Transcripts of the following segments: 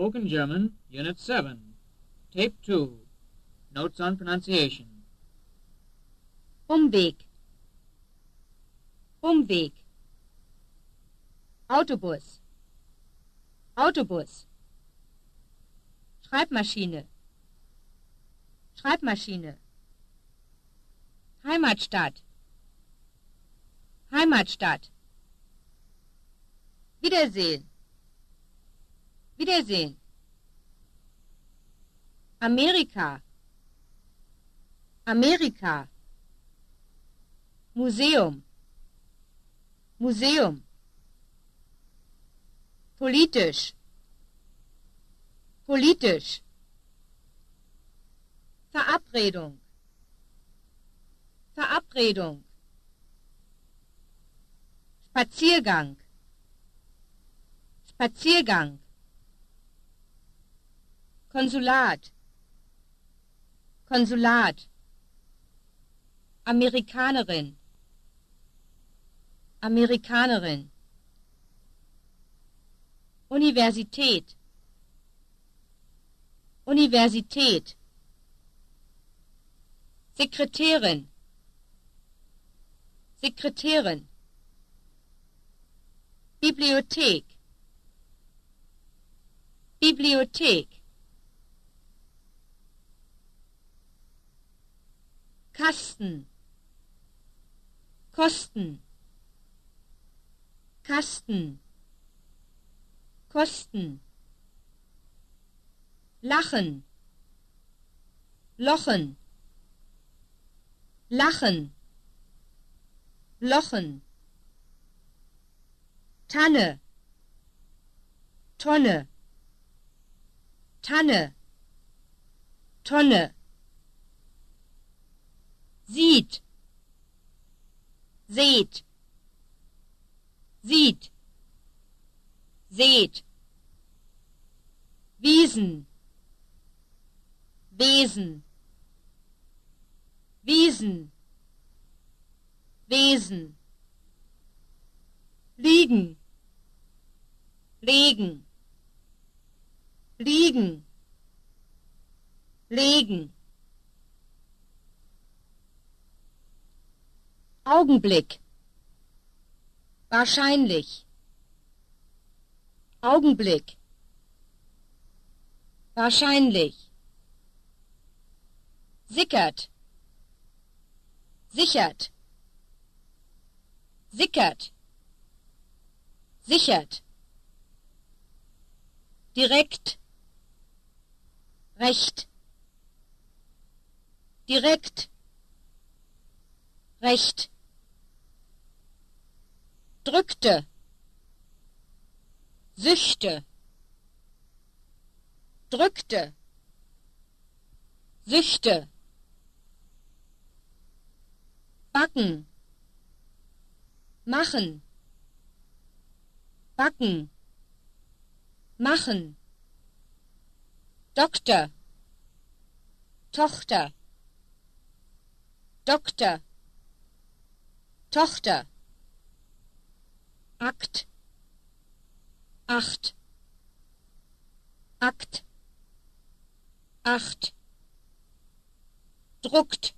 Spoken German, Unit 7, Tape 2, Notes on Pronunciation. Umweg. Umweg. Autobus. Autobus. Schreibmaschine. Schreibmaschine. Heimatstadt. Heimatstadt. Wiedersehen. Wiedersehen. Amerika. Amerika. Museum. Museum. Politisch. Politisch. Verabredung. Verabredung. Spaziergang. Spaziergang. Konsulat. Konsulat. Amerikanerin. Amerikanerin. Universität. Universität. Sekretärin. Sekretärin. Bibliothek. Bibliothek. Kasten. Kosten. Kasten. Kosten. Lachen. Lochen. Lachen. Lochen. Tanne. Tonne. Tanne. Tonne. Sieht. Seht. Sieht. Seht. Wiesen. Wesen. Wiesen. Wesen. Liegen. Legen. Liegen. Legen. Augenblick. Wahrscheinlich. Augenblick. Wahrscheinlich. Sickert. Sichert. Sickert. Sichert. Direkt. Recht. Direkt. Recht. Drückte. Süchte. Drückte. Süchte. Backen. Machen. Backen. Machen. Doktor. Tochter. Doktor. Tochter. Akt. Acht. Akt. Acht. Druckt.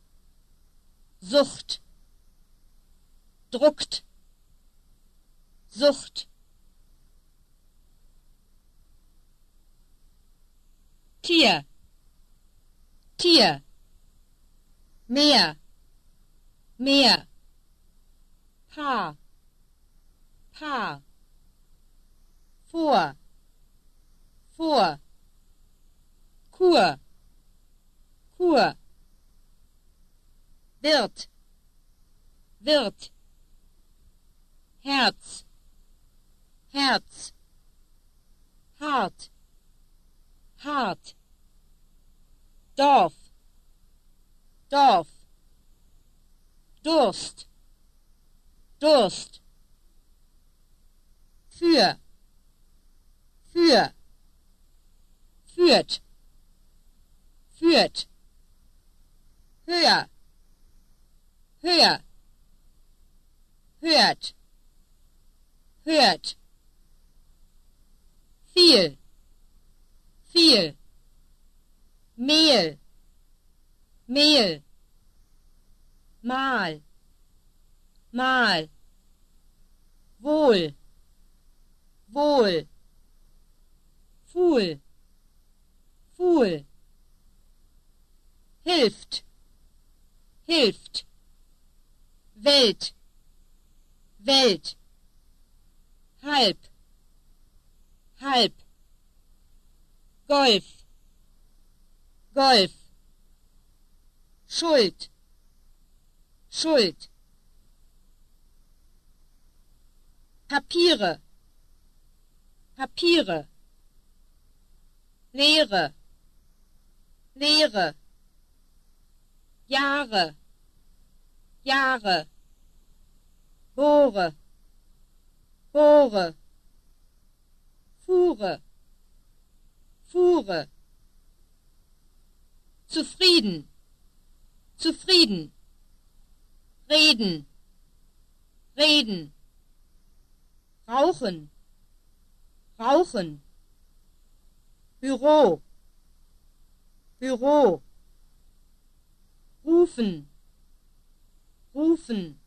Sucht. Druckt. Sucht. Tier. Tier. Meer. Meer. Paar. Paar. Vor. Vor. Kur. Kur. Wirt. Wirt. Herz. Herz. Hart. Hart. Dorf. Dorf. Durst. Durst. Für. Für. Führt. Führt. Höher. Höher. Hört. Hört. Viel. Mehl, mal, mal, wohl, wohl, fuhl, fuhl, hilft, hilft, Welt, Welt, halb, halb, Golf, Golf, Schuld, Schuld, Papiere, Papiere, Lehre, Lehre, Jahre, Jahre, Bohre, Bohre, Fuhre, Fuhre, zufrieden, zufrieden, reden, reden, rauchen, rauchen, Büro, Büro, rufen, rufen,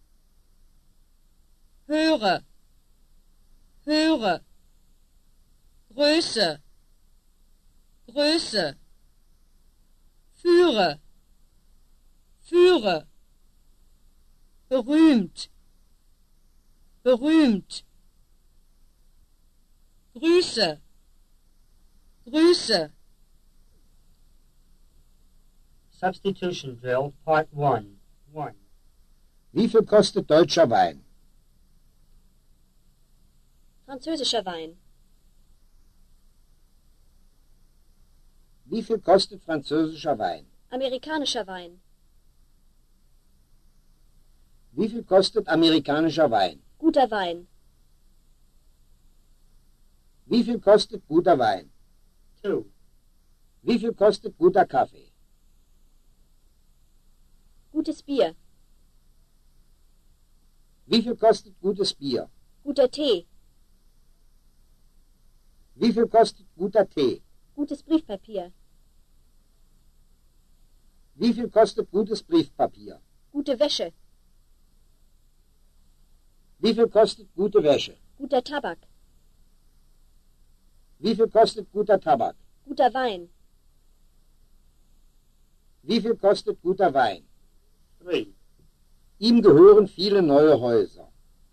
höre, höre, Größe, Größe, führe, führe, berühmt, berühmt, Grüße, Grüße. Substitution drill, part 1. 1. Wie viel kostet deutscher Wein? Französischer Wein. Wie viel kostet französischer Wein? Amerikanischer Wein. Wie viel kostet amerikanischer Wein? Guter Wein. Wie viel kostet guter Wein? 2. Wie viel kostet guter Kaffee? Gutes Bier. Wie viel kostet gutes Bier? Guter Tee. Wie viel kostet guter Tee? Gutes Briefpapier. Wie viel kostet gutes Briefpapier? Gute Wäsche. Wie viel kostet gute Wäsche? Guter Tabak. Wie viel kostet guter Tabak? Guter Wein. Wie viel kostet guter Wein? 3. Ihm gehören viele neue Häuser.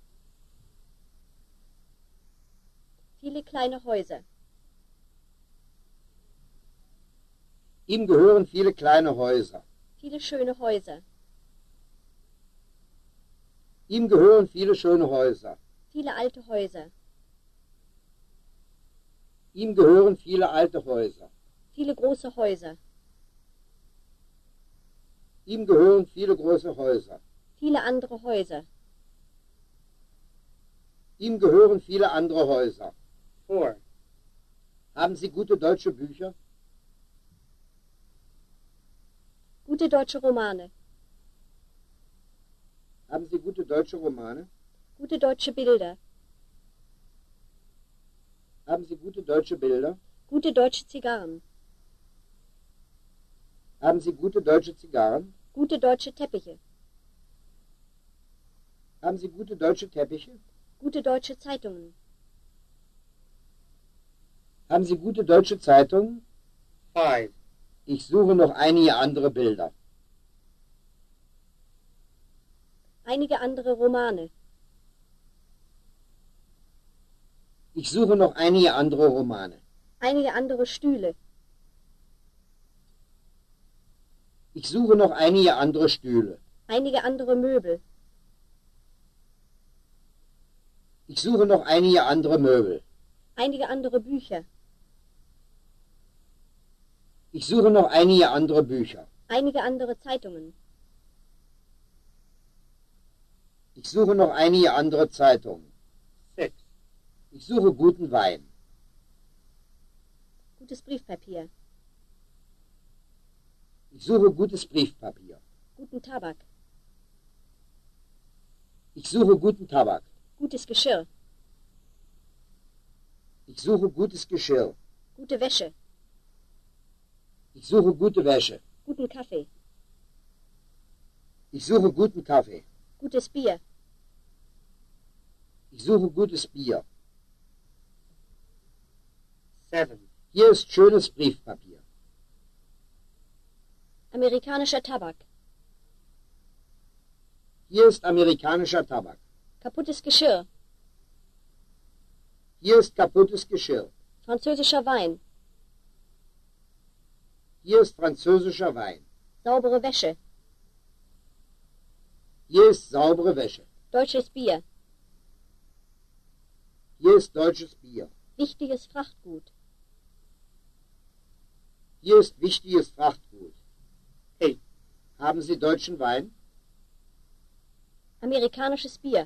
Viele kleine Häuser. Ihm gehören viele kleine Häuser. Viele schöne Häuser. Ihm gehören viele schöne Häuser. Viele alte Häuser. Ihm gehören viele alte Häuser. Viele große Häuser. Ihm gehören viele große Häuser. Viele andere Häuser. Ihm gehören viele andere Häuser. 4. Haben Sie gute deutsche Bücher? Gute deutsche Romane. Haben Sie gute deutsche Romane? Gute deutsche Bilder. Haben Sie gute deutsche Bilder? Gute deutsche Zigarren. Haben Sie gute deutsche Zigarren? Gute deutsche Teppiche. Haben Sie gute deutsche Teppiche? Gute deutsche Zeitungen. Haben Sie gute deutsche Zeitungen? 5. Ich suche noch einige andere Bilder. Einige andere Romane. Ich suche noch einige andere Romane. Einige andere Stühle. Ich suche noch einige andere Stühle. Einige andere Möbel. Ich suche noch einige andere Möbel. Einige andere Bücher. Ich suche noch einige andere Bücher. Einige andere Zeitungen. Ich suche noch einige andere Zeitungen. 6. Ich suche guten Wein. Gutes Briefpapier. Ich suche gutes Briefpapier. Guten Tabak. Ich suche guten Tabak. Gutes Geschirr. Ich suche gutes Geschirr. Gute Wäsche. Ich suche gute Wäsche. Guten Kaffee. Ich suche guten Kaffee. Gutes Bier. Ich suche gutes Bier. 7. Hier ist schönes Briefpapier. Amerikanischer Tabak. Hier ist amerikanischer Tabak. Kaputtes Geschirr. Hier ist kaputtes Geschirr. Französischer Wein. Hier ist französischer Wein. Saubere Wäsche. Hier ist saubere Wäsche. Deutsches Bier. Hier ist deutsches Bier. Wichtiges Frachtgut. Hier ist wichtiges Frachtgut. 8. Haben Sie deutschen Wein? Amerikanisches Bier.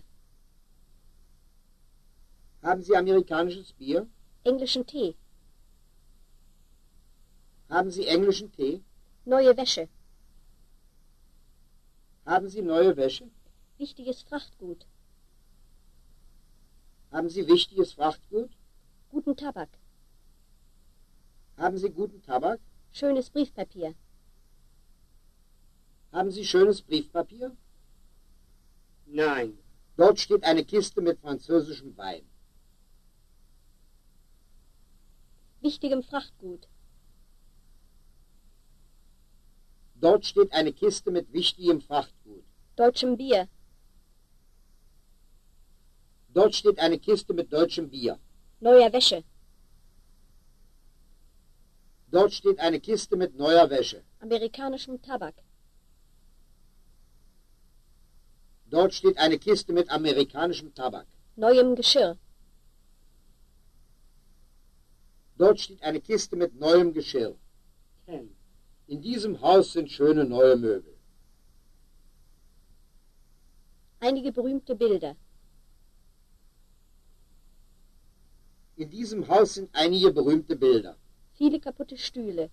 Haben Sie amerikanisches Bier? Englischen Tee. Haben Sie englischen Tee? Neue Wäsche. Haben Sie neue Wäsche? Wichtiges Frachtgut. Haben Sie wichtiges Frachtgut? Guten Tabak. Haben Sie guten Tabak? Schönes Briefpapier. Haben Sie schönes Briefpapier? 9. Dort steht eine Kiste mit französischem Wein. Wichtigem Frachtgut. Dort steht eine Kiste mit wichtigem Frachtgut. Deutschem Bier. Dort steht eine Kiste mit deutschem Bier. Neuer Wäsche. Dort steht eine Kiste mit neuer Wäsche. Amerikanischem Tabak. Dort steht eine Kiste mit amerikanischem Tabak. Neuem Geschirr. Dort steht eine Kiste mit neuem Geschirr. 10. In diesem Haus sind schöne neue Möbel. Einige berühmte Bilder. In diesem Haus sind einige berühmte Bilder. Viele kaputte Stühle.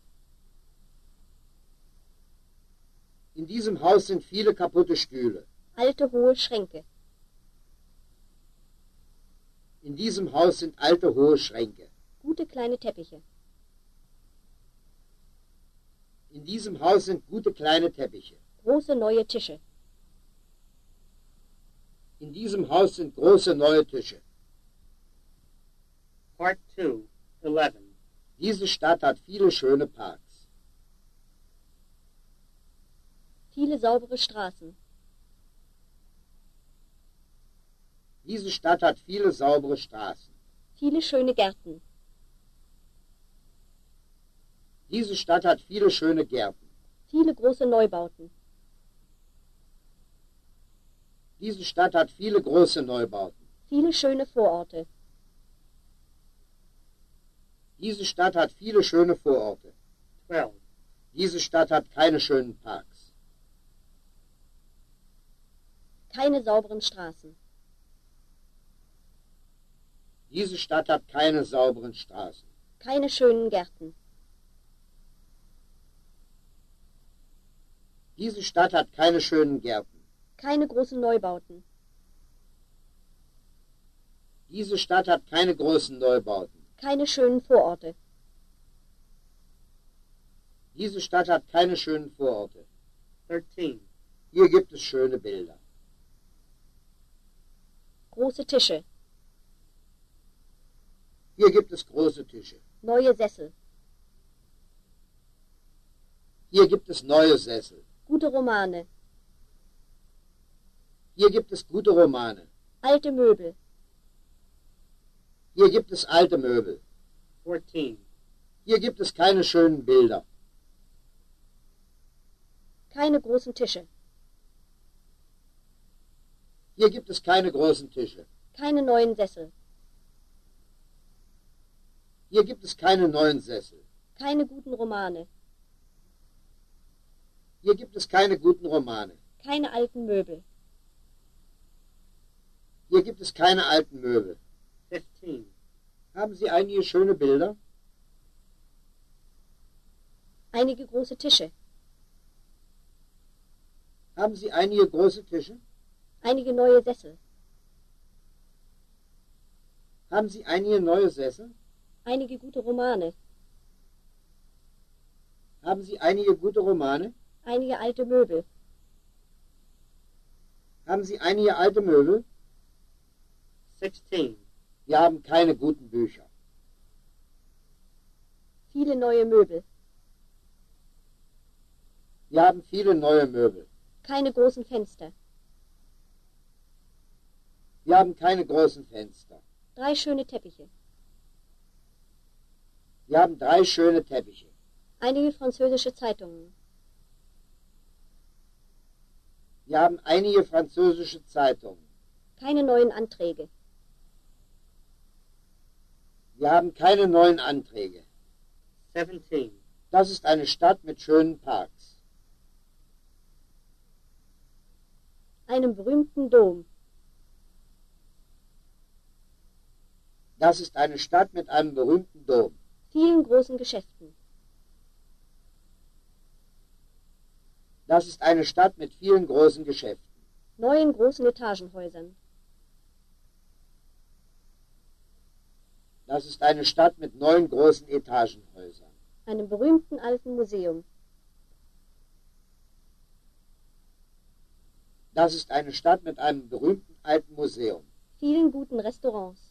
In diesem Haus sind viele kaputte Stühle. Alte hohe Schränke. In diesem Haus sind alte hohe Schränke. Gute kleine Teppiche. In diesem Haus sind gute kleine Teppiche. Große neue Tische. In diesem Haus sind große neue Tische. Part 2. 11. Diese Stadt hat viele schöne Parks. Viele saubere Straßen. Diese Stadt hat viele saubere Straßen. Viele schöne Gärten. Diese Stadt hat viele schöne Gärten. Viele große Neubauten. Diese Stadt hat viele große Neubauten. Viele schöne Vororte. Diese Stadt hat viele schöne Vororte. 12. Diese Stadt hat keine schönen Parks. Keine sauberen Straßen. Diese Stadt hat keine sauberen Straßen. Keine schönen Gärten. Diese Stadt hat keine schönen Gärten. Keine großen Neubauten. Diese Stadt hat keine großen Neubauten. Keine schönen Vororte. Diese Stadt hat keine schönen Vororte. 13. Hier gibt es schöne Bilder. Große Tische. Hier gibt es große Tische. Neue Sessel. Hier gibt es neue Sessel. Gute Romane. Hier gibt es gute Romane. Alte Möbel. Hier gibt es alte Möbel. 14. Hier gibt es keine schönen Bilder. Keine großen Tische. Hier gibt es keine großen Tische. Keine neuen Sessel. Hier gibt es keine neuen Sessel. Keine guten Romane. Hier gibt es keine guten Romane. Keine alten Möbel. 15. Hier gibt es keine guten Romane. Keine alten Möbel. Hier gibt es keine alten Möbel. 15. Haben Sie einige schöne Bilder? Einige große Tische. Haben Sie einige große Tische? Einige neue Sessel. Haben Sie einige neue Sessel? Einige gute Romane. Haben Sie einige gute Romane? Einige alte Möbel. Haben Sie einige alte Möbel? 16. Wir haben keine guten Bücher. Viele neue Möbel. Wir haben viele neue Möbel. Keine großen Fenster. Wir haben keine großen Fenster. 3 schöne Teppiche. Wir haben 3 schöne Teppiche. Einige französische Zeitungen. Wir haben einige französische Zeitungen. Keine neuen Anträge. Wir haben keine neuen Anträge. 17. Das ist eine Stadt mit schönen Parks. Einem berühmten Dom. Das ist eine Stadt mit einem berühmten Dom. Vielen großen Geschäften. Das ist eine Stadt mit vielen großen Geschäften. Neuen großen Etagenhäusern. Das ist eine Stadt mit 9 großen Etagenhäusern. Einem berühmten alten Museum. Das ist eine Stadt mit einem berühmten alten Museum. Vielen guten Restaurants.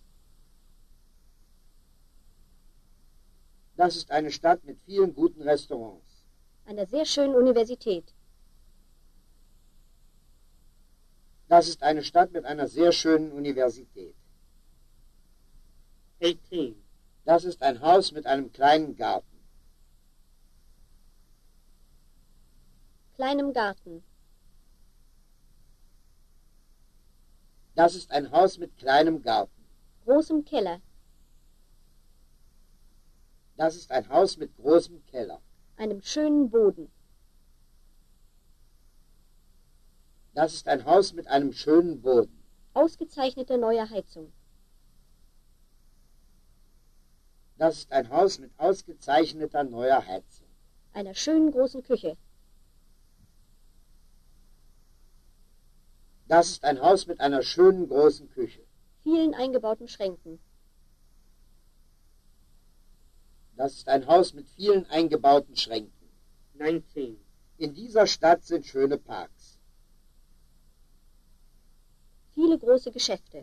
Das ist eine Stadt mit vielen guten Restaurants. Einer sehr schönen Universität. Das ist eine Stadt mit einer sehr schönen Universität. 18. Das ist ein Haus mit einem kleinen Garten. Kleinem Garten. Das ist ein Haus mit kleinem Garten. Großem Keller. Das ist ein Haus mit großem Keller. Einem schönen Boden. Das ist ein Haus mit einem schönen Boden. Ausgezeichnete neue Heizung. Das ist ein Haus mit ausgezeichneter neuer Heizung. Einer schönen großen Küche. Das ist ein Haus mit einer schönen großen Küche. Vielen eingebauten Schränken. Das ist ein Haus mit vielen eingebauten Schränken. 19. In dieser Stadt sind schöne Parks. Viele große Geschäfte.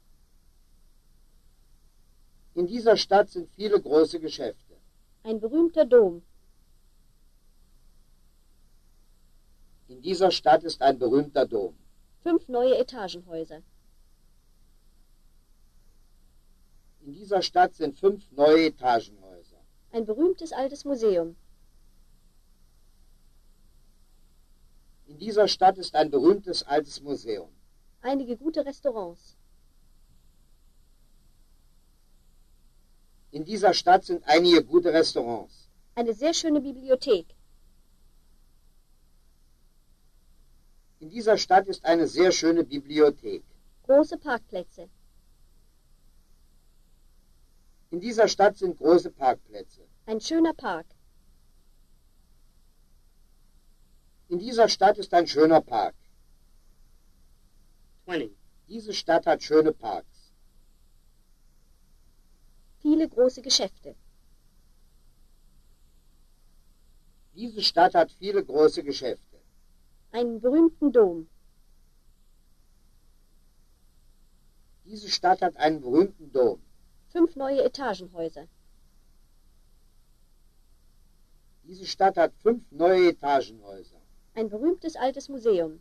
In dieser Stadt sind viele große Geschäfte. Ein berühmter Dom. In dieser Stadt ist ein berühmter Dom. 5 neue Etagenhäuser. In dieser Stadt sind 5 neue Etagenhäuser. Ein berühmtes altes Museum. In dieser Stadt ist ein berühmtes altes Museum. Einige gute Restaurants. In dieser Stadt sind einige gute Restaurants. Eine sehr schöne Bibliothek. In dieser Stadt ist eine sehr schöne Bibliothek. Große Parkplätze. In dieser Stadt sind große Parkplätze. Ein schöner Park. In dieser Stadt ist ein schöner Park. 20. Diese Stadt hat schöne Parks. Viele große Geschäfte. Diese Stadt hat viele große Geschäfte. Einen berühmten Dom. Diese Stadt hat einen berühmten Dom. 5 neue Etagenhäuser. Diese Stadt hat 5 neue Etagenhäuser. Ein berühmtes altes Museum.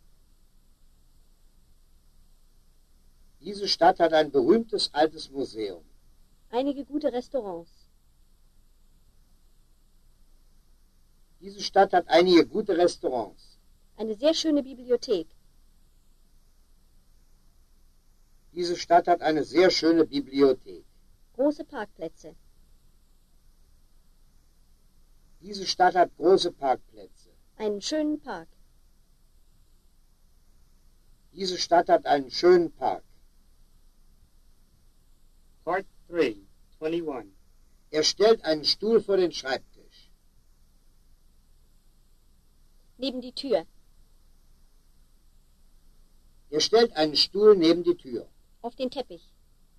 Diese Stadt hat ein berühmtes altes Museum. Einige gute Restaurants. Diese Stadt hat einige gute Restaurants. Eine sehr schöne Bibliothek. Diese Stadt hat eine sehr schöne Bibliothek. Große Parkplätze. Diese Stadt hat große Parkplätze. Einen schönen Park. Diese Stadt hat einen schönen Park. Part 3. 21. Er stellt einen Stuhl vor den Schreibtisch. Neben die Tür. Er stellt einen Stuhl neben die Tür. Auf den Teppich.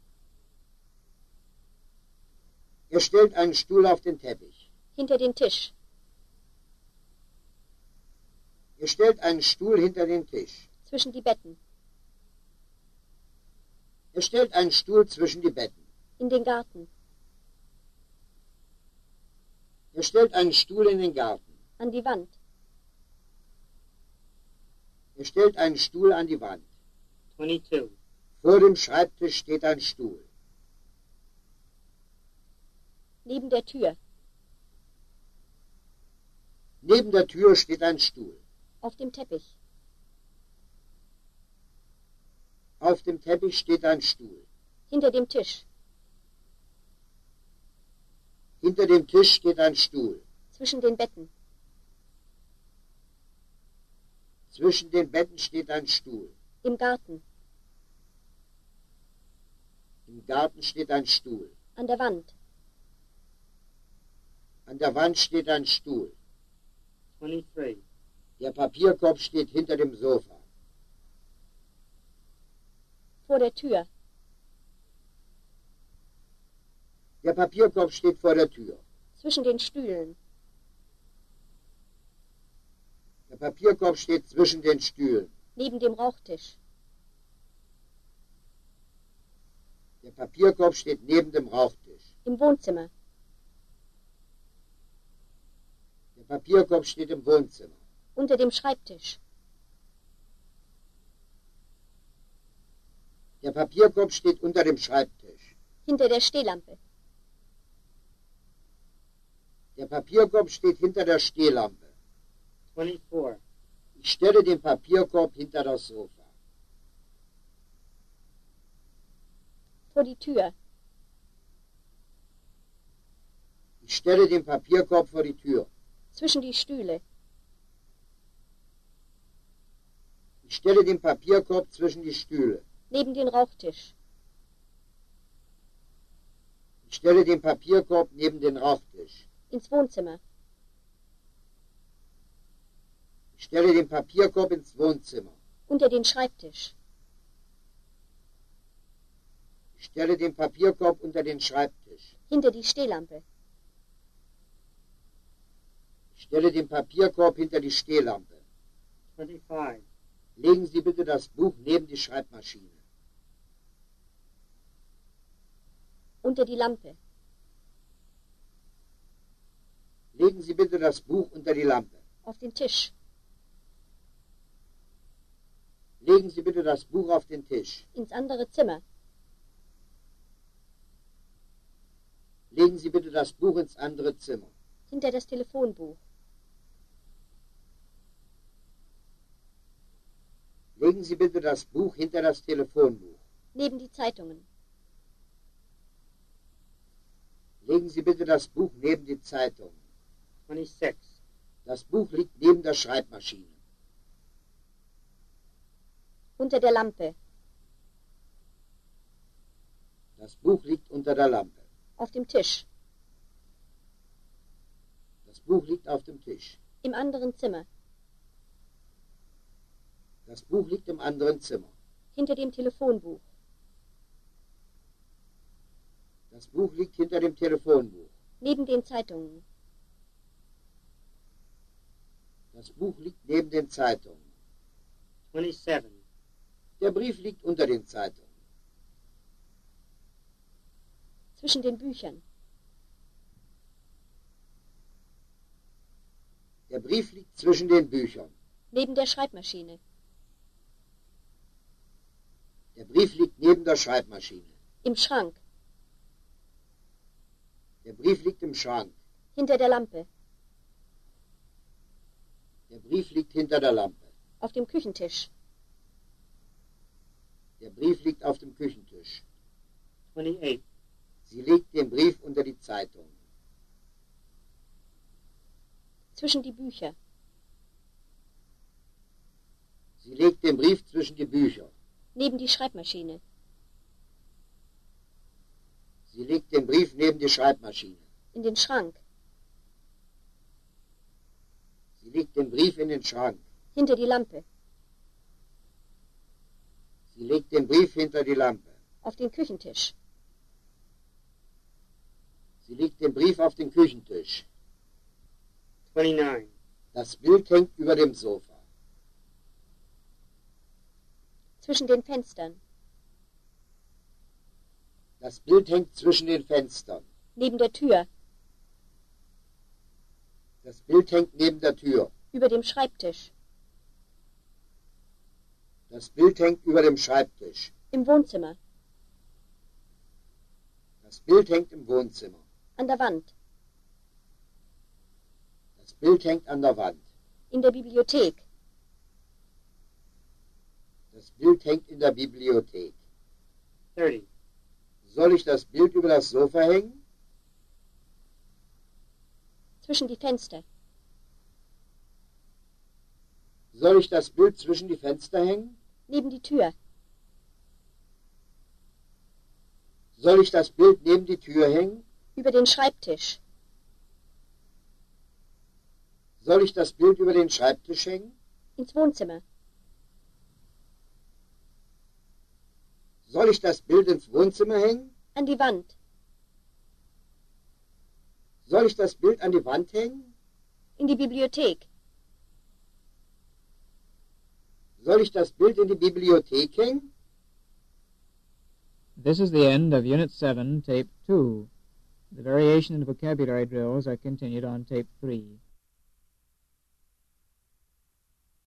Er stellt einen Stuhl auf den Teppich. Hinter den Tisch. Er stellt einen Stuhl hinter den Tisch. Zwischen die Betten. Er stellt einen Stuhl zwischen die Betten. In den Garten. Er stellt einen Stuhl in den Garten. An die Wand. Er stellt einen Stuhl an die Wand. 22. Vor dem Schreibtisch steht ein Stuhl. Neben der Tür. Neben der Tür steht ein Stuhl. Auf dem Teppich. Auf dem Teppich steht ein Stuhl. Hinter dem Tisch. Hinter dem Tisch steht ein Stuhl. Zwischen den Betten. Zwischen den Betten steht ein Stuhl. Im Garten. Im Garten steht ein Stuhl. An der Wand. An der Wand steht ein Stuhl. 23. Der Papierkorb steht hinter dem Sofa. Vor der Tür. Der Papierkorb steht vor der Tür. Zwischen den Stühlen. Der Papierkorb steht zwischen den Stühlen. Neben dem Rauchtisch. Der Papierkorb steht neben dem Rauchtisch. Im Wohnzimmer. Der Papierkorb steht im Wohnzimmer. Unter dem Schreibtisch. Der Papierkorb steht unter dem Schreibtisch. Hinter der Stehlampe. Der Papierkorb steht hinter der Stehlampe. 24. Ich stelle den Papierkorb hinter das Sofa. Vor die Tür. Ich stelle den Papierkorb vor die Tür. Zwischen die Stühle. Ich stelle den Papierkorb zwischen die Stühle. Neben den Rauchtisch. Ich stelle den Papierkorb neben den Rauchtisch. Ins Wohnzimmer. Ich stelle den Papierkorb ins Wohnzimmer. Unter den Schreibtisch. Ich stelle den Papierkorb unter den Schreibtisch. Hinter die Stehlampe. Ich stelle den Papierkorb hinter die Stehlampe. 25. Legen Sie bitte das Buch neben die Schreibmaschine. Unter die Lampe. Legen Sie bitte das Buch unter die Lampe. Auf den Tisch. Legen Sie bitte das Buch auf den Tisch. Ins andere Zimmer. Legen Sie bitte das Buch ins andere Zimmer. Hinter das Telefonbuch. Legen Sie bitte das Buch hinter das Telefonbuch. Neben die Zeitungen. Legen Sie bitte das Buch neben die Zeitung. 26. Das Buch liegt neben der Schreibmaschine. Unter der Lampe. Das Buch liegt unter der Lampe. Auf dem Tisch. Das Buch liegt auf dem Tisch. Im anderen Zimmer. Das Buch liegt im anderen Zimmer. Hinter dem Telefonbuch. Das Buch liegt hinter dem Telefonbuch. Neben den Zeitungen. Das Buch liegt neben den Zeitungen. 27. Der Brief liegt unter den Zeitungen. Zwischen den Büchern. Der Brief liegt zwischen den Büchern. Neben der Schreibmaschine. Der Brief liegt neben der Schreibmaschine. Im Schrank. Der Brief liegt im Schrank. Hinter der Lampe. Der Brief liegt hinter der Lampe. Auf dem Küchentisch. Der Brief liegt auf dem Küchentisch. 28. Sie legt den Brief unter die Zeitung. Zwischen die Bücher. Sie legt den Brief zwischen die Bücher. Neben die Schreibmaschine. Sie legt den Brief neben die Schreibmaschine. In den Schrank. Sie legt den Brief in den Schrank. Hinter die Lampe. Sie legt den Brief hinter die Lampe. Auf den Küchentisch. Sie legt den Brief auf den Küchentisch. 29. Das Bild hängt über dem Sofa. Zwischen den Fenstern. Das Bild hängt zwischen den Fenstern. Neben der Tür. Das Bild hängt neben der Tür. Über dem Schreibtisch. Das Bild hängt über dem Schreibtisch. Im Wohnzimmer. Das Bild hängt im Wohnzimmer. An der Wand. Das Bild hängt an der Wand. In der Bibliothek. Das Bild hängt in der Bibliothek. 30. Soll ich das Bild über das Sofa hängen? Zwischen die Fenster. Soll ich das Bild zwischen die Fenster hängen? Neben die Tür. Soll ich das Bild neben die Tür hängen? Über den Schreibtisch. Soll ich das Bild über den Schreibtisch hängen? Ins Wohnzimmer. Soll ich das Bild ins Wohnzimmer hängen? An die Wand. Soll ich das Bild an die Wand hängen? In die Bibliothek. Soll ich das Bild in die Bibliothek hängen? This is the end of Unit 7, Tape 2. The variation and vocabulary drills are continued on Tape 3.